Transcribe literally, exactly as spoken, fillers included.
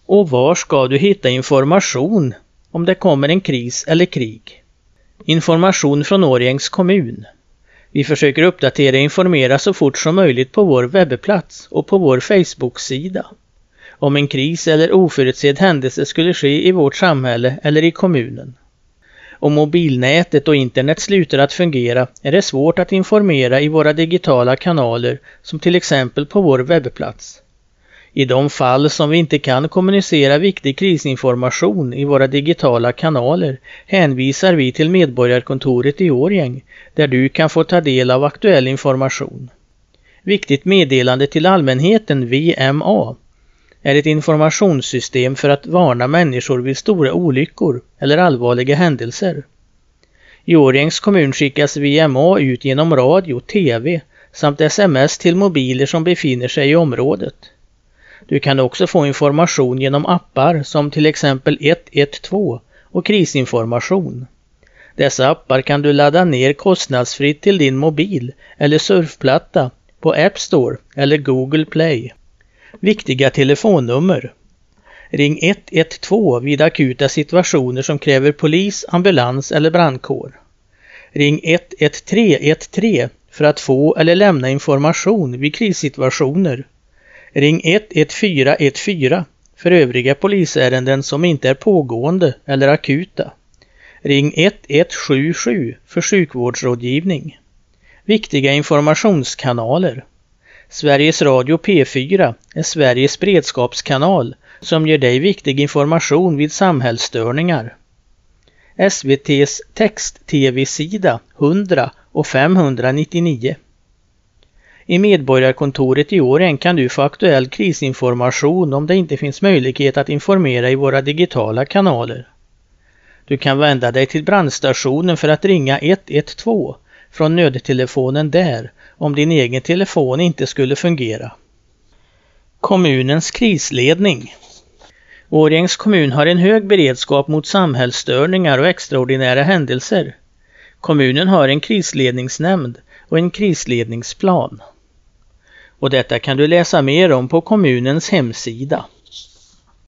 Och var ska du hitta information om det kommer en kris eller krig? Information från Årjängs kommun. Vi försöker uppdatera och informera så fort som möjligt på vår webbplats och på vår Facebook-sida. Om en kris eller oförutsedd händelse skulle ske i vårt samhälle eller i kommunen. Om mobilnätet och internet slutar att fungera är det svårt att informera i våra digitala kanaler som till exempel på vår webbplats. I de fall som vi inte kan kommunicera viktig krisinformation i våra digitala kanaler hänvisar vi till Medborgarkontoret i Årjäng där du kan få ta del av aktuell information. Viktigt meddelande till allmänheten V M A är ett informationssystem för att varna människor vid stora olyckor eller allvarliga händelser. I Årjängs kommun skickas V M A ut genom radio, tv samt sms till mobiler som befinner sig i området. Du kan också få information genom appar som till exempel ett ett två och krisinformation. Dessa appar kan du ladda ner kostnadsfritt till din mobil eller surfplatta på App Store eller Google Play. Viktiga telefonnummer. Ring ett ett två vid akuta situationer som kräver polis, ambulans eller brandkår. Ring ett ett tre ett tre för att få eller lämna information vid krissituationer. Ring ett ett fyra ett fyra för övriga polisärenden som inte är pågående eller akuta. Ring ett ett sju sju för sjukvårdsrådgivning. Viktiga informationskanaler. Sveriges Radio P fyra är Sveriges beredskapskanal som ger dig viktig information vid samhällsstörningar. S V T:s text-tv-sida hundra och femhundranittionio. I Medborgarkontoret i Årjäng kan du få aktuell krisinformation om det inte finns möjlighet att informera i våra digitala kanaler. Du kan vända dig till brandstationen för att ringa ett ett två från nödtelefonen där om din egen telefon inte skulle fungera. Kommunens krisledning. Årjängs kommun har en hög beredskap mot samhällsstörningar och extraordinära händelser. Kommunen har en krisledningsnämnd och en krisledningsplan. Och detta kan du läsa mer om på kommunens hemsida.